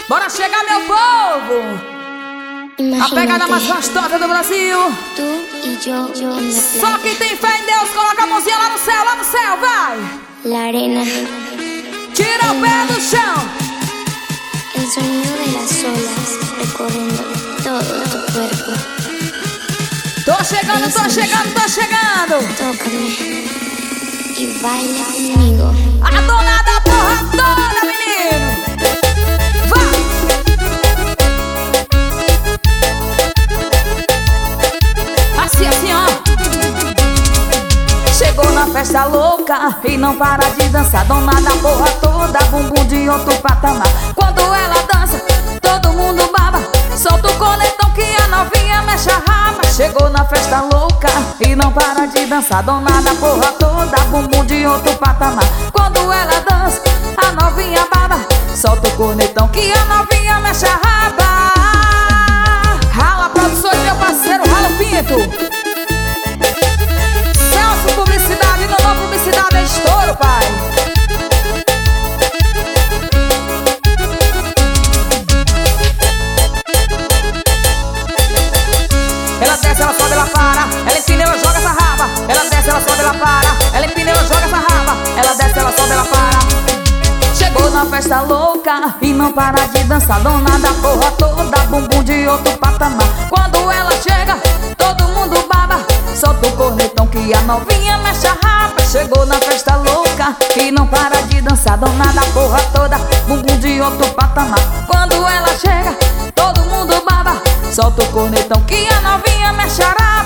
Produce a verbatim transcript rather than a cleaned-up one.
Bora chegar, meu povo! Imagínate, a pegada mais gostosa do Brasil. Tú y yo, yo en la playa. Só quem tem fé em Deus, coloca a mãozinha lá no céu, lá no céu, vai! La arena, Tira o pé do chão. el sonido de las olas recorriendo todo tu cuerpo. Tô chegando, tô chegando, tô chegando. Tócame y baila conmigo. A dona da porra toda, menino. Vai! Assim, assim, ó. Chegou na festa louca e não para de dançar. Dona da porra toda, bumbum de outro patamar. Quando ela dança, todo mundo baba. Solta o coletão que a novinha mexe a raba. Chegou na festa louca e não para de dançar. Dona da porra toda, bumbum de outro patamar. Quando ela dança, a novinha baba. Solta o cornetão que a novinha mexe a raba. Rala produções, meu parceiro, rala o pinto. Celso Publicidade, não dá publicidade, é estouro, pai. Ela desce, ela sobe, ela para. Ela empina, ela joga essa raba. Ela desce, ela sobe, ela para. Ela empina, ela joga essa raba. Ela desce, ela sobe, ela para. Chegou na festa louca e não para de dançar. Dona da porra toda, bumbum de outro patamar. Quando ela chega, todo mundo baba. Solta o cornetão que a novinha mexe a raba. Chegou na festa louca e não para de dançar. Dona da porra toda, bumbum de outro patamar. Quando ela chega, todo mundo baba. Solta o cornetão que a novinha mexe a raba.